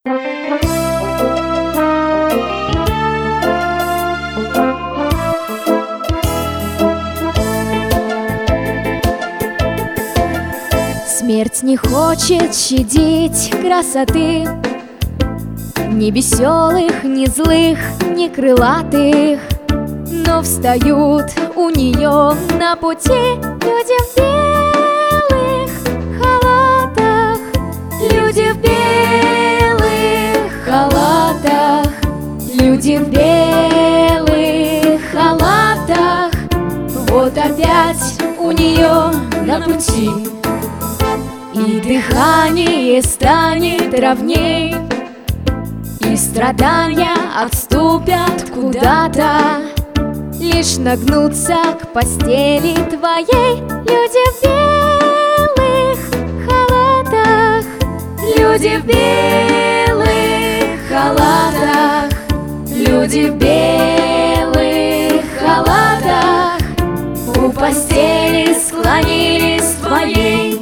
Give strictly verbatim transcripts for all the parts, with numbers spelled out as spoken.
Смерть не хочет щадить красоты ни веселых, ни злых, ни крылатых, но встают у нее на пути люди в белых халатах, люди в белых халатах, люди в белых халатах. Вот опять у нее на пути, и дыхание станет ровней, и страдания отступят куда-то, лишь нагнуться к постели твоей. Люди в белых халатах, люди в белых халатах, люди в белых халатах у постели склонились твоей,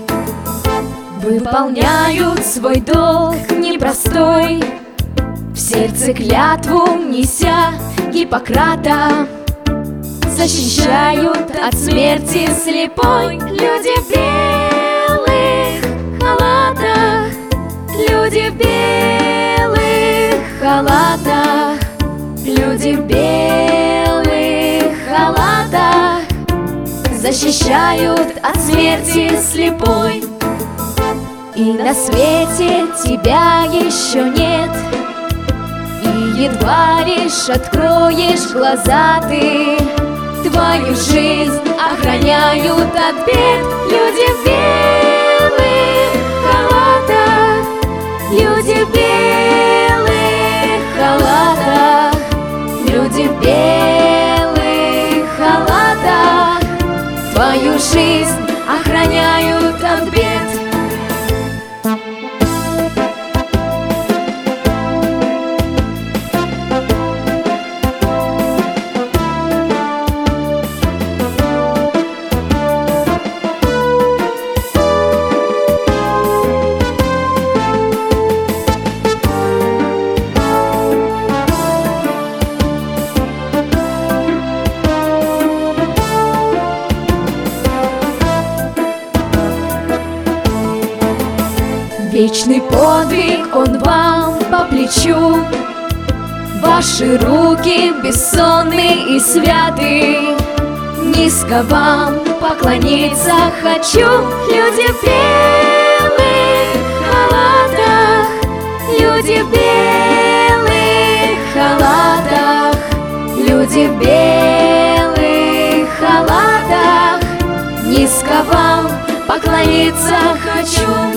выполняют свой долг непростой, в сердце клятву неся Гиппократа, защищают от смерти слепой. Люди в белых халатах, люди в белых халатах, люди в белых халатах, защищают от смерти слепой. И на свете тебя еще нет, и едва лишь откроешь глаза ты, твою жизнь охраняют от бед. Люди в белых халатах, люди в белых халатах, люди в белых халатах твою жизнь охраняют от бед. Вечный подвиг он вам по плечу, ваши руки бессонные и святые. Низко вам поклониться хочу. Люди в белых халатах, люди в белых халатах, люди в белых халатах, низко вам поклониться хочу.